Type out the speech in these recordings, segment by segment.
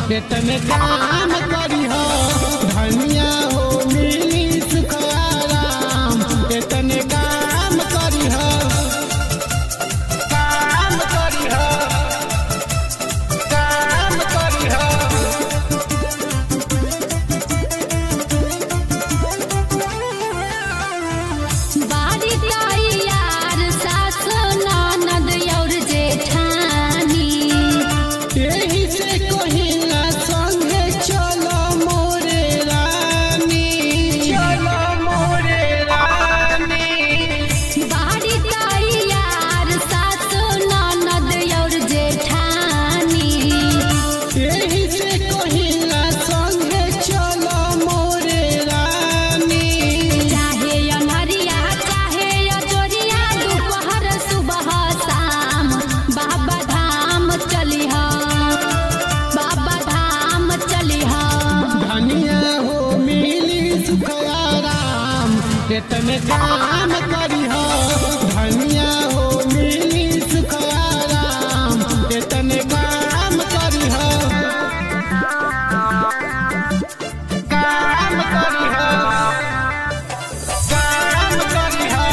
इतने काम करी हो धनिया हो मिली सुख आराम इतने काम करी हो काम करी हो काम करी हो। बारी यार सास ननद और जेठानी यही से कहिला संगे चलो मोरे रानी चलो मोरे रानी। बारी यार सास ननद और जेठानी यही से कहिला संगे चलो मोरे रानी। चाहे अनहरिया चाहे अजोरिया दोपहर सुबह शाम बाबा धाम चली हो बाबा धाम चली हो। धनिया हो मिली सुख आराम इतने काम करी हो धनिया हो मिली सुख आराम इतने काम करी हो काम करी हो काम करी हो।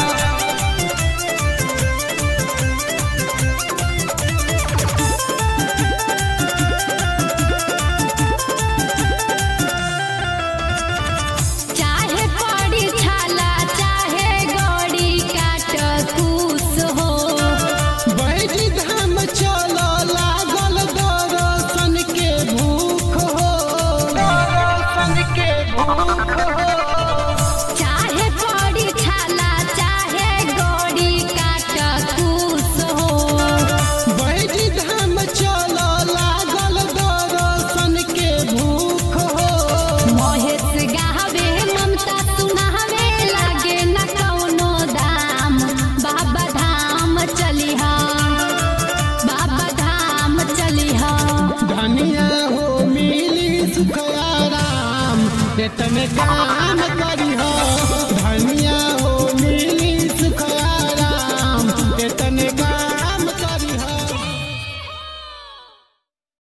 चाहे पड़ी छाला चाहे गौड़ी काट कूस हो बैठी धाम चलो लागल दर्शन के भूख हो दर्शन के भूख हो। चाहे पड़ी छाला चाहे गौड़ी काट कूस हो बैठी धाम चलो लागल दर्शन के भूख हो। महेश गावे ममता सुनावे लागे न कौनो दाम बाबा धाम चली हो बाबा धाम चली हो। धनिया हो मिली सुख आराम इतने काम करी